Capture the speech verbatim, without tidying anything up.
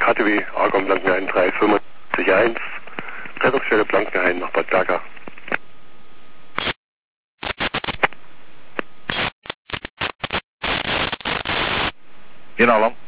H T W, Argon Blankenhain drei fünf eins, Rettungsstelle Blankenhain nach Bad Berka. In Alarm.